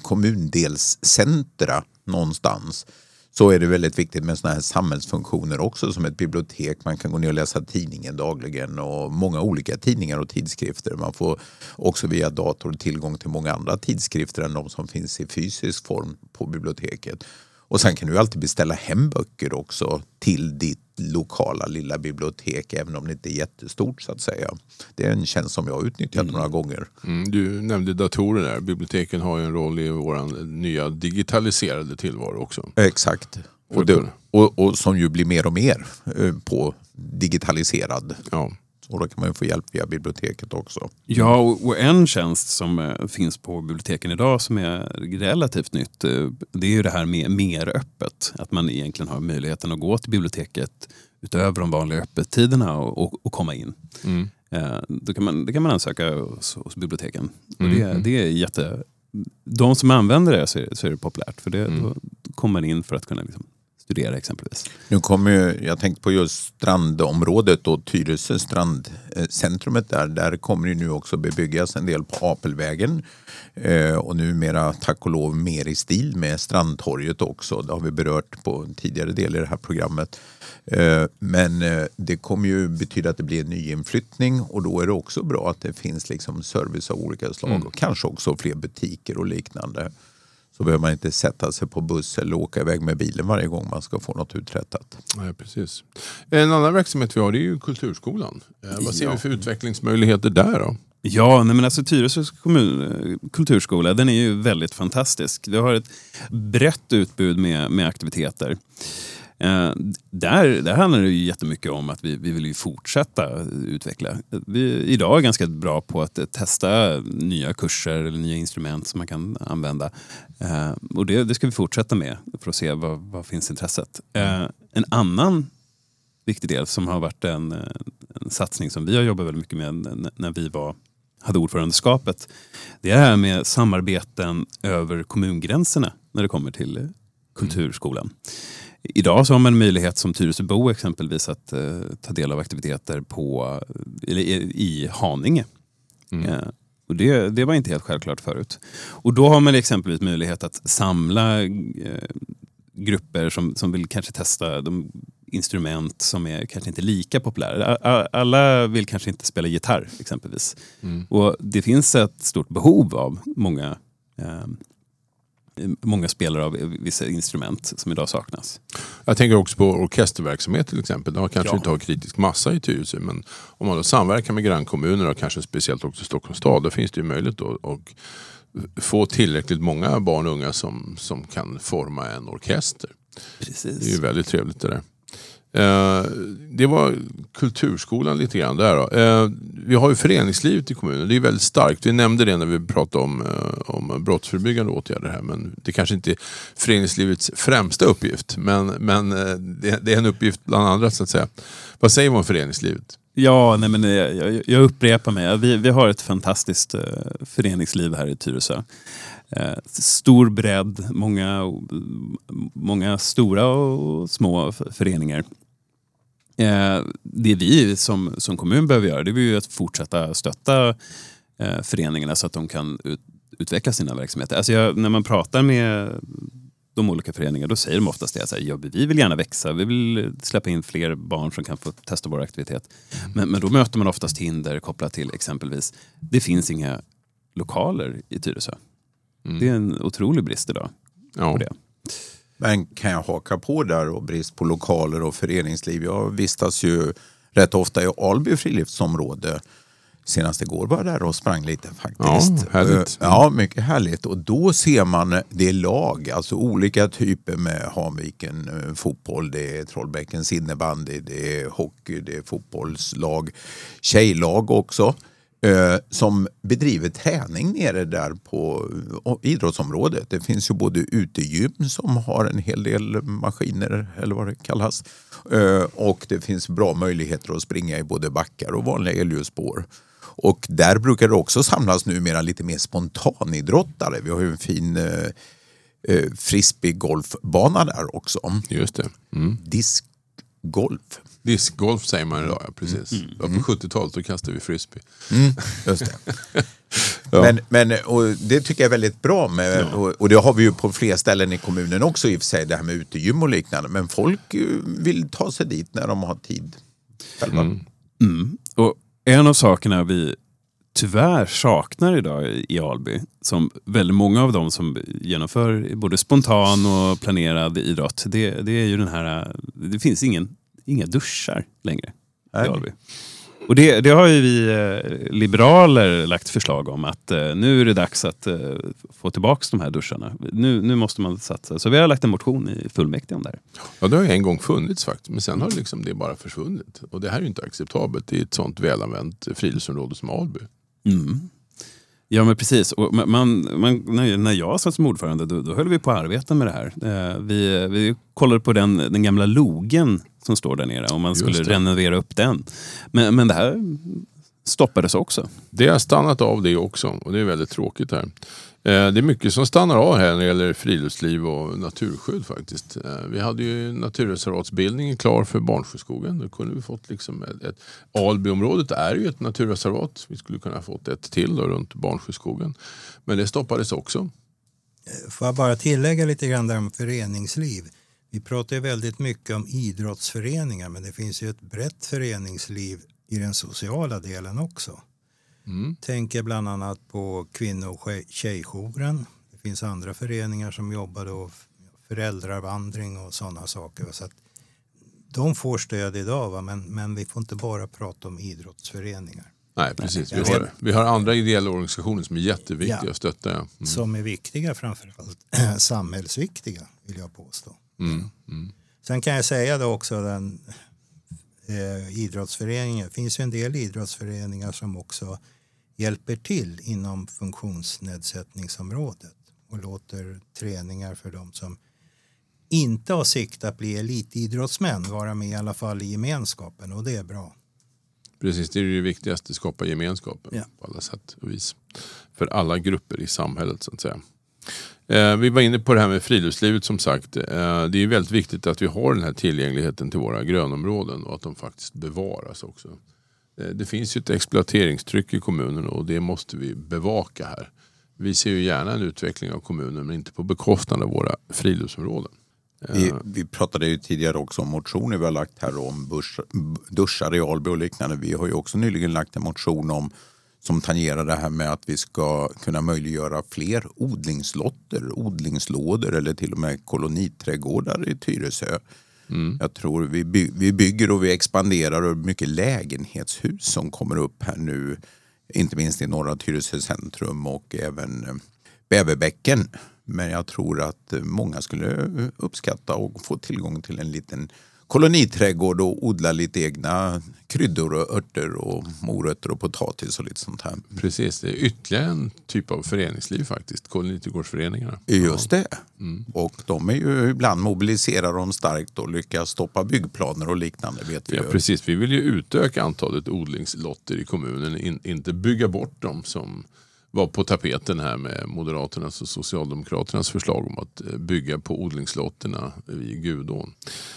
kommundelscentra någonstans, så är det väldigt viktigt med såna här samhällsfunktioner också, som ett bibliotek. Man kan gå ner och läsa tidningen dagligen och många olika tidningar och tidskrifter. Man får också via dator tillgång till många andra tidskrifter än de som finns i fysisk form på biblioteket. Och sen kan du alltid beställa hem böcker också till ditt lokala lilla bibliotek, även om det inte är jättestort så att säga. Det är en tjänst som jag har utnyttjat mm. några gånger. Mm, du nämnde datorer där. Biblioteken har ju en roll i vår nya digitaliserade tillvaro också. Exakt. Och, det, och, och som ju blir mer och mer eh, på digitaliserad. Ja. Och då kan man ju få hjälp via biblioteket också. Ja, och en tjänst som eh, finns på biblioteken idag som är relativt nytt, eh, det är ju det här med mer öppet. Att man egentligen har möjligheten att gå till biblioteket utöver de vanliga öppettiderna och, och, och komma in. Mm. Eh, då kan man, det kan man ansöka hos, hos biblioteken. Och det, mm. det är jätte... De som använder det så är, så är det populärt. För det, mm. då kommer man in för att kunna liksom studera exempelvis. Nu kommer ju, jag tänkte på just strandområdet och Tyresö strandcentrumet där. Där kommer det nu också bebyggas en del på Apelvägen. Eh, och numera tack och lov mer i stil med Strandtorget också. Det har vi berört på en tidigare del i det här programmet. Eh, men eh, det kommer ju betyda att det blir en nyinflyttning, och då är det också bra att det finns liksom service av olika slag mm. och kanske också fler butiker och liknande. Så behöver man inte sätta sig på buss eller åka iväg med bilen varje gång man ska få något uträttat. Ja, precis. En annan verksamhet vi har, det är ju Kulturskolan. Eh, vad ser ja. vi för utvecklingsmöjligheter där då? Ja, nej men alltså Tyresö kommun, kulturskola, den är ju väldigt fantastisk. Vi har ett brett utbud med, med aktiviteter. Eh, där, där handlar det ju jättemycket om att vi, vi vill ju fortsätta utveckla. Vi idag är ganska bra på att testa nya kurser eller nya instrument som man kan använda. Eh, och det, det ska vi fortsätta med för att se vad, vad finns intresset. Eh, en annan viktig del som har varit en, en satsning som vi har jobbat väldigt mycket med när vi var, hade ordförandeskapet, det är det här med samarbeten över kommungränserna när det kommer till kulturskolan. Mm. Idag så har man möjlighet som Tyresöbo exempelvis att eh, ta del av aktiviteter på, eller, i Haninge. Mm. Eh, och det, det var inte helt självklart förut. Och då har man exempelvis möjlighet att samla eh, grupper som, som vill kanske testa de instrument som är kanske inte lika populära. Alla vill kanske inte spela gitarr exempelvis. Mm. Och det finns ett stort behov av många eh, många spelare av vissa instrument som idag saknas. Jag tänker också på orkesterverksamhet till exempel. De kanske ja. inte har kritisk massa i Tyresö, men om man då samverkar med grannkommuner och kanske speciellt också Stockholms stad, då finns det ju möjlighet då att få tillräckligt många barn och unga som, som kan forma en orkester. Precis. Det är ju väldigt trevligt det där. Eh, det var kulturskolan lite grann där då. Eh, vi har ju föreningslivet i kommunen, det är väldigt starkt. Vi nämnde det när vi pratade om, eh, om brottsförebyggande åtgärder här, men det kanske inte är föreningslivets främsta uppgift, men, men eh, det, det är en uppgift bland andra så att säga. Vad säger man om föreningslivet? Ja, nej men jag, jag upprepar mig. Vi, vi har ett fantastiskt uh, föreningsliv här i Tyresö. Uh, stor bredd, många, många stora och små föreningar. Uh, det vi som, som kommun behöver göra, det är ju att fortsätta stötta uh, föreningarna så att de kan ut, utveckla sina verksamheter. Alltså jag, när man pratar med de olika föreningarna, då säger de oftast det så här, ja, vi vill gärna växa, vi vill släppa in fler barn som kan få testa vår aktivitet. Mm. Men, men då möter man oftast hinder kopplat till exempelvis, det finns inga lokaler i Tyresö. Mm. Det är en otrolig brist idag. Ja. På det. Men kan jag haka på där och brist på lokaler och föreningsliv? Jag vistas ju rätt ofta i Alby friluftsområde. Senast igår var jag där och sprang lite faktiskt. Ja, härligt. Ja, mycket härligt. Och då ser man det lag, alltså olika typer med Hanviken fotboll, det är Trollbäckens innebandy, det är hockey, det är fotbollslag, tjejlag också, eh, som bedriver träning nere där på idrottsområdet. Det finns ju både utegym som har en hel del maskiner eller vad det kallas, eh, och det finns bra möjligheter att springa i både backar och vanliga elljusspår. Och där brukar det också samlas numera lite mer spontanidrottare. Vi har ju en fin eh, frisbee-golfbana där också. Just det. Mm. Diskgolf Discgolf säger man idag, ja, precis. Mm. Ja, på sjuttiotalet då kastade vi frisbee. Mm, just det. ja. Men, men och det tycker jag är väldigt bra med, ja. och, och det har vi ju på fler ställen i kommunen också i och för sig, det här med utegym och liknande. Men folk vill ta sig dit när de har tid själva. Mm. Mm. Och en av sakerna vi tyvärr saknar idag i Alby, som väldigt många av dem som genomför både spontan och planerad idrott, det, det är ju den här, det finns ingen, inga duschar längre i Alby. Och det, det har ju vi eh, liberaler lagt förslag om, att eh, nu är det dags att eh, få tillbaka de här duscharna. Nu, nu måste man satsa. Så vi har lagt en motion i fullmäktige om det här. Ja, det har ju en gång funnits faktiskt, men sen har liksom det bara försvunnit. Och det här är ju inte acceptabelt i ett sånt välanvänt friluftsområde som Alby. Mm. Ja, men precis. Och man, man, när jag satt som ordförande då, då höll vi på att arbeta med det här. Vi, vi kollade på den, den gamla logen som står där nere, om man skulle renovera upp den. Men, men det här stoppades också. Det har stannat av det också, och det är väldigt tråkigt här. Det är mycket som stannar av här när det gäller friluftsliv och naturskydd faktiskt. Vi hade ju naturreservatsbildningen klar för Barnsjöskogen. Då kunde vi fått liksom ett, ett Albyområdet är ju ett naturreservat. Vi skulle kunna ha fått ett till då runt Barnsjöskogen. Men det stoppades också. Får jag bara tillägga lite grann där om föreningsliv. Vi pratar ju väldigt mycket om idrottsföreningar, men det finns ju ett brett föreningsliv i den sociala delen också. Mm. Tänker bland annat på kvinno- och tjejjouren. Det finns andra föreningar som jobbar då, föräldravandring och sådana saker. Så att de får stöd idag, va? Men, men vi får inte bara prata om idrottsföreningar. Nej, precis. Vi har, vi har andra ideella organisationer som är jätteviktiga ja, att stötta. Ja. Mm. Som är viktiga, framförallt samhällsviktiga, vill jag påstå. Mm. Mm. Sen kan jag säga då också den eh, idrottsföreningen. Det finns ju en del idrottsföreningar som också hjälper till inom funktionsnedsättningsområdet och låter träningar för de som inte har sikt att bli elitidrottsmän vara med i alla fall i gemenskapen, och det är bra. Precis, det är det viktigaste, skapa gemenskapen ja. på alla sätt och vis. För alla grupper i samhället så att säga. Eh, vi var inne på det här med friluftslivet som sagt. Eh, det är väldigt viktigt att vi har den här tillgängligheten till våra grönområden och att de faktiskt bevaras också. Eh, det finns ju ett exploateringstryck i kommunen och det måste vi bevaka här. Vi ser ju gärna en utveckling av kommunen men inte på bekostnad av våra friluftsområden. Vi, vi pratade ju tidigare också om motioner vi har lagt här om burs, duschar i Alby och liknande. Vi har ju också nyligen lagt en motion om som tangerar det här med att vi ska kunna möjliggöra fler odlingslotter, odlingslådor eller till och med koloniträdgårdar i Tyresö. Mm. Jag tror vi, by, vi bygger och vi expanderar och mycket lägenhetshus som kommer upp här nu. Inte minst i norra Tyresö centrum och även Bäverbäcken. Men jag tror att många skulle uppskatta och få tillgång till en liten koloniträdgård och odla lite egna kryddor och örter och morötter och potatis och lite sånt här. Precis, det är ytterligare en typ av föreningsliv faktiskt, koloniträdgårdsföreningarna. Just det. Mm. Och de är ju ibland mobiliserar de starkt och lyckas stoppa byggplaner och liknande. Vet vi ja, precis. Vi vill ju utöka antalet odlingslotter i kommunen, in, inte bygga bort dem som var på tapeten här med Moderaternas och Socialdemokraternas förslag om att bygga på odlingslotterna i Gudån.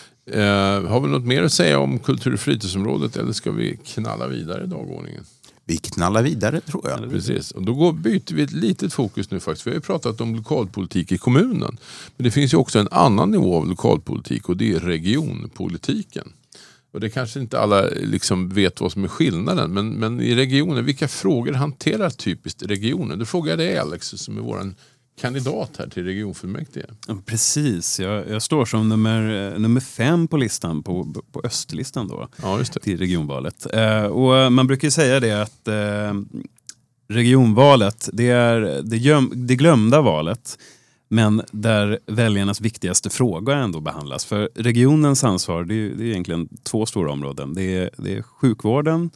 Eh, har vi något mer att säga om kultur- och fritidsområdet eller ska vi knalla vidare i dagordningen? Vi knallar vidare tror jag. Precis, och då går, byter vi ett litet fokus nu faktiskt. Vi har ju pratat om lokalpolitik i kommunen. Men det finns ju också en annan nivå av lokalpolitik och det är regionpolitiken. Och det kanske inte alla liksom vet vad som är skillnaden. Men, men i regionen, vilka frågor hanterar typiskt regionen? Då frågar jag dig Alex som är våran kandidat här till regionfullmäktige. Ja, precis, jag, jag står som nummer, nummer fem på listan, på, på östlistan då, ja, just det. Till regionvalet. Eh, och man brukar ju säga det att eh, regionvalet, det är det, göm, det glömda valet, men där väljarnas viktigaste fråga ändå behandlas. För regionens ansvar, det är, det är egentligen två stora områden. Det är, det är sjukvården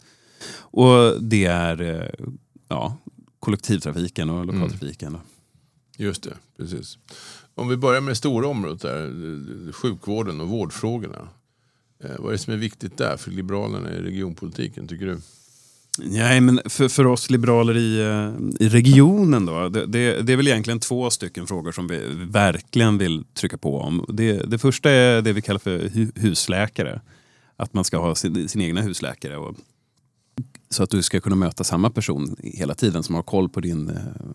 och det är ja, kollektivtrafiken och lokaltrafiken. Mm. Just det, precis. Om vi börjar med det stora området där, sjukvården och vårdfrågorna. Eh, vad är det som är viktigt där för Liberalerna i regionpolitiken, tycker du? Nej, men för, för oss liberaler i, i regionen då, det, det, det är väl egentligen två stycken frågor som vi verkligen vill trycka på om. Det, det första är det vi kallar för hu, husläkare. att man ska ha sin, sin egna husläkare. Och, så att du ska kunna möta samma person hela tiden som har koll på din,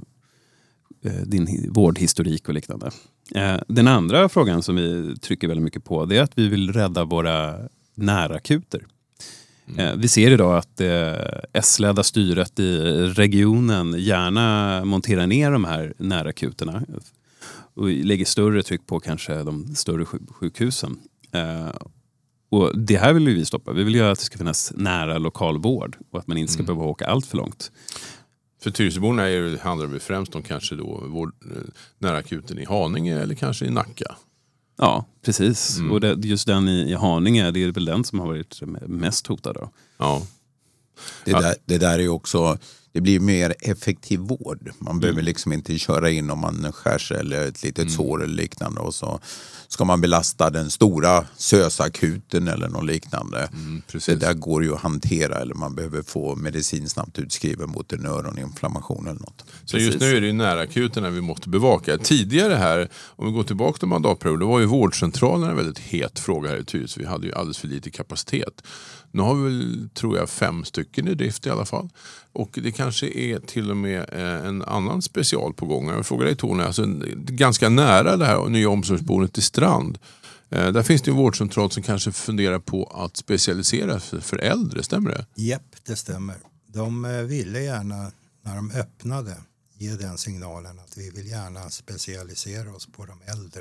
din vårdhistorik och liknande. Den andra frågan som vi trycker väldigt mycket på, det är att vi vill rädda våra närakuter. Mm. Vi ser idag att det S-ledda styret i regionen gärna monterar ner de här närakuterna och lägger större tryck på kanske de större sjukhusen. Och det här vill vi stoppa. Vi vill göra att det ska finnas nära lokalvård och att man inte ska mm. behöva åka allt för långt. För Tyresöborna handlar det främst om kanske då vård, nära akuten i Haninge eller kanske i Nacka. Ja, precis. Mm. Och det, just den i, i Haninge, det är väl den som har varit mest hotad då. Ja. Det där, det där är också, det blir mer effektiv vård. Man mm. behöver liksom inte köra in om man skär sig eller ett litet mm. sår eller liknande. Och så ska man belasta den stora sösakuten eller något liknande. Mm, det där går ju att hantera, eller man behöver få medicin snabbt utskriven mot en öroninflammation eller något. Så just nu är det ju närakuterna vi måste bevaka. Tidigare här, om vi går tillbaka till mandatperioden, då var ju vårdcentralerna en väldigt het fråga här i Tyresö. Vi hade ju alldeles för lite kapacitet. Nu har vi väl, tror jag, fem stycken i drift i alla fall. Och det kanske är till och med en annan special på gång. Jag frågar dig, Tone, alltså ganska nära det här nya omsorgsboendet i Strand. Där finns det en vårdcentral som kanske funderar på att specialisera för, för äldre, stämmer det? Japp, det stämmer. De ville gärna, när de öppnade, ge den signalen att vi vill gärna specialisera oss på de äldre.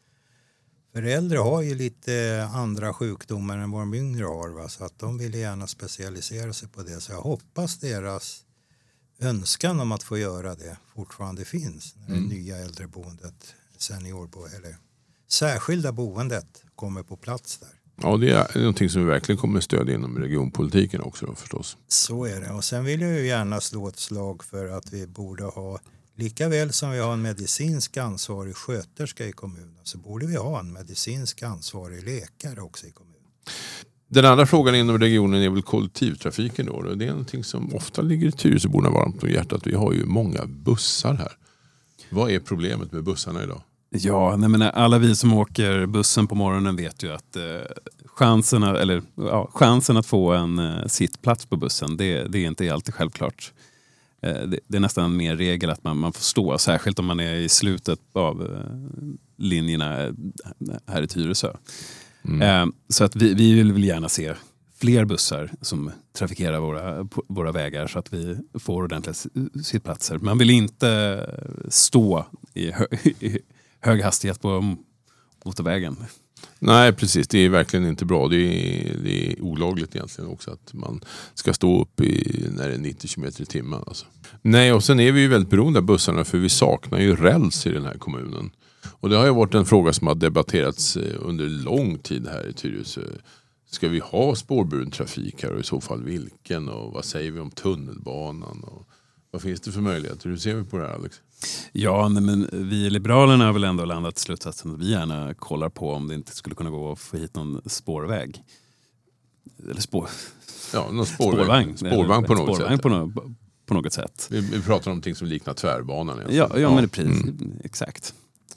För äldre har ju lite andra sjukdomar än vad de yngre har. Va? Så att de vill gärna specialisera sig på det. Så jag hoppas deras önskan om att få göra det fortfarande finns. När mm. det nya äldreboendet, seniorbo eller särskilda boendet kommer på plats där. Ja, det är någonting som vi verkligen kommer att stödja inom regionpolitiken också då, förstås. Så är det. Och sen vill jag ju gärna slå ett slag för att vi borde ha, lika väl som vi har en medicinsk ansvarig sköterska i kommunen, så borde vi ha en medicinsk ansvarig läkare också i kommunen. Den andra frågan inom regionen är väl kollektivtrafiken då. Det är någonting som ofta ligger i Tyresöborna varmt om hjärtat. Vi har ju många bussar här. Vad är problemet med bussarna idag? Ja, nej men alla vi som åker bussen på morgonen vet ju att eh, chansen, eller, ja, chansen att få en eh, sittplats på bussen, det, det är inte alltid självklart. Det är nästan mer regel att man, man får stå, särskilt om man är i slutet av linjerna här i Tyresö. Mm. Så att vi, vi vill gärna se fler bussar som trafikerar våra, våra vägar så att vi får ordentliga sittplatser. Man vill inte stå i, hö, i hög hastighet på motorvägen. Nej, precis. Det är verkligen inte bra. Det är, det är olagligt egentligen också att man ska stå upp i, när det är nittio kilometer i timmen. Alltså. Nej, och sen är vi ju väldigt beroende av bussarna för vi saknar ju räls i den här kommunen. Och det har ju varit en fråga som har debatterats under lång tid här i Tyresö. Ska vi ha spårburen trafik här och i så fall vilken? Och vad säger vi om tunnelbanan? Och vad finns det för möjligheter? Hur ser vi på det här, Alex? Ja, nej, men vi i Liberalerna har väl ändå landat i slutsatsen att vi gärna kollar på om det inte skulle kunna gå att få hit någon spårväg. Eller spår... Ja, någon spårväg. spårvagn. Spårvagn på något spårvagn sätt. På, no, på något sätt. Vi, vi pratar om någonting som liknar tvärbanan. Ja, ja, ja, men det är precis. Mm. Exakt.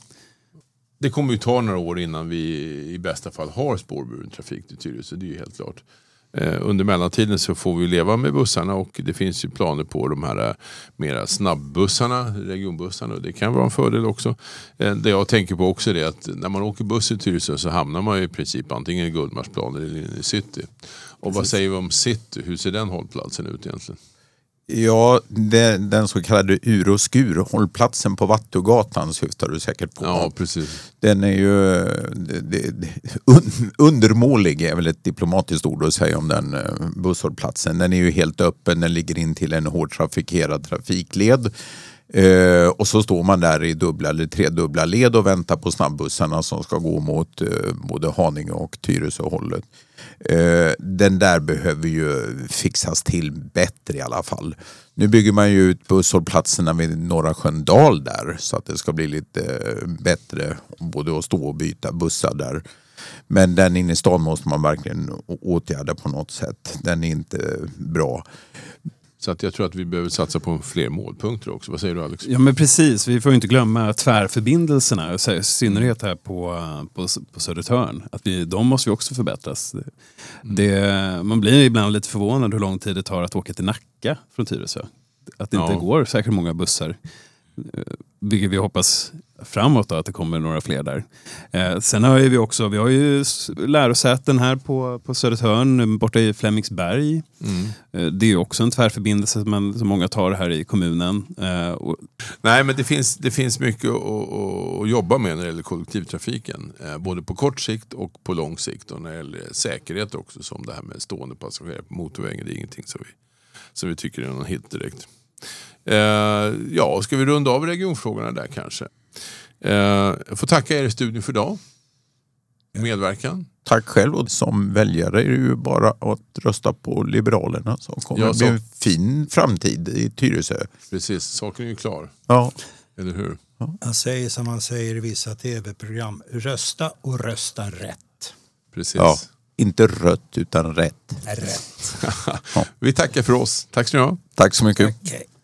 Det kommer ju ta några år innan vi i bästa fall har spårburen trafik till Tyresö, det är ju helt klart. Under mellantiden så får vi leva med bussarna och det finns ju planer på de här mera snabbbussarna, regionbussarna, och det kan vara en fördel också. Det jag tänker på också är att när man åker buss i Tyresö så hamnar man ju i princip antingen i Gullmarsplan eller i City. Och Precis. Vad säger vi om City? Hur ser den hållplatsen ut egentligen? Ja, det, den så kallade ur- och skur-hållplatsen på Vattugatan syftar du säkert på. Ja, precis. Den är ju det, det, un, undermålig är väl ett diplomatiskt ord att säga om den busshållplatsen. Den är ju helt öppen, den ligger in till en hårt trafikerad trafikled. Uh, och så står man där i dubbla eller tredubbla led och väntar på snabbbussarna som ska gå mot uh, både Haninge och Tyresö-hållet. Uh, den där behöver ju fixas till bättre i alla fall. Nu bygger man ju ut busshållplatserna vid Norra Sköndal där så att det ska bli lite uh, bättre både att stå och byta bussar där. Men den inne i stan måste man verkligen åtgärda på något sätt. Den är inte bra. Så att jag tror att vi behöver satsa på fler målpunkter också. Vad säger du, Alex? Ja, men precis. Vi får inte glömma tvärförbindelserna, i synnerhet här på, på, på Södertörn. Att vi, de måste ju också förbättras. Det, man blir ibland lite förvånad hur lång tid det tar att åka till Nacka från Tyresö. Att det inte Ja. går säkert många bussar. Vilket vi hoppas framåt då, att det kommer några fler där. Eh, sen har vi också, vi har ju lärosäten här på, på Södertörn, borta i Flemingsberg. Mm. Eh, det är ju också en tvärförbindelse som, man, som många tar här i kommunen. Eh, och, Nej, men det finns, det finns mycket att, att, att jobba med när det gäller kollektivtrafiken. Eh, både på kort sikt och på lång sikt. Och när det gäller säkerhet också, som det här med stående passagerare på motorvägen. Det är ingenting som vi, som vi tycker är någon hit direkt. Eh, ja, ska vi runda av regionfrågorna där kanske? Eh, jag får tacka er i studion för idag. Medverkan. Tack själv, och som väljare är det ju bara att rösta på Liberalerna som kommer Ja, att bli så. en fin framtid i Tyresö. Precis, saken är ju klar. Ja. Eller hur? Jag säger som man säger i vissa tv-program, rösta och rösta rätt. Precis. Ja. Inte rött utan rätt. Rätt. Vi tackar för oss. Tack så mycket. Tack så mycket. Okej.